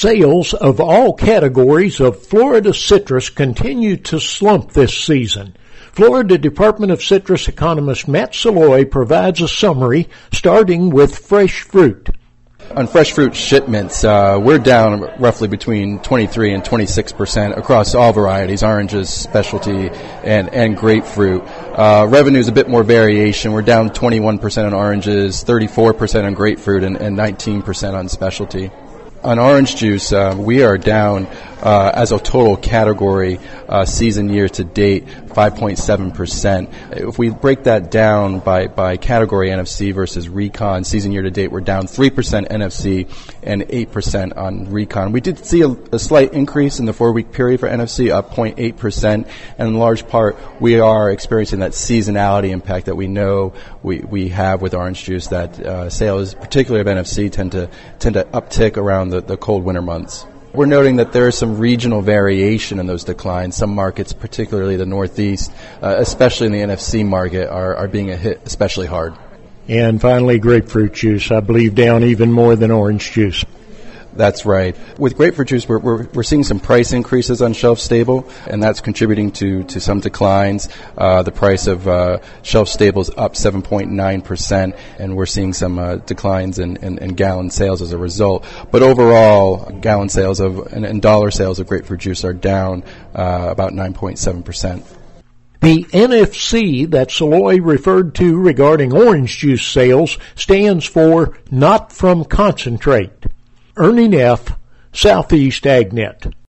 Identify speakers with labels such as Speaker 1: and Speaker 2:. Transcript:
Speaker 1: Sales of all categories of Florida citrus continue to slump this season. Florida Department of Citrus economist Matt Saloy provides a summary, starting with fresh fruit.
Speaker 2: On fresh fruit shipments, we're down roughly between 23 and 26% across all varieties, oranges, specialty, and grapefruit. Revenue's a bit more variation. We're down 21% on oranges, 34% on grapefruit, and 19% on specialty. On orange juice, we are down as a total category season year to date 5.7%. If we break that down by category NFC versus Recon, season year to date we're down 3% NFC and 8% on Recon. We did see a slight increase in the 4-week period for NFC, up 0.8%, and in large part we are experiencing that seasonality impact that we know we have with orange juice, that sales, particularly of NFC, tend to uptick around the cold winter months. We're noting that there is some regional variation in those declines. Some markets, particularly the Northeast, especially in the NFC market, are being hit especially hard.
Speaker 1: And finally, grapefruit juice, I believe, down even more than orange juice.
Speaker 2: That's right. With grapefruit juice, we're seeing some price increases on shelf stable, and that's contributing to some declines. The price of shelf stable is up 7.9%, and we're seeing some declines in gallon sales as a result. But overall, gallon sales and dollar sales of grapefruit juice are down about 9.7%.
Speaker 1: The NFC that Saloy referred to regarding orange juice sales stands for Not From Concentrate. Ernie Neff, Southeast AgNet.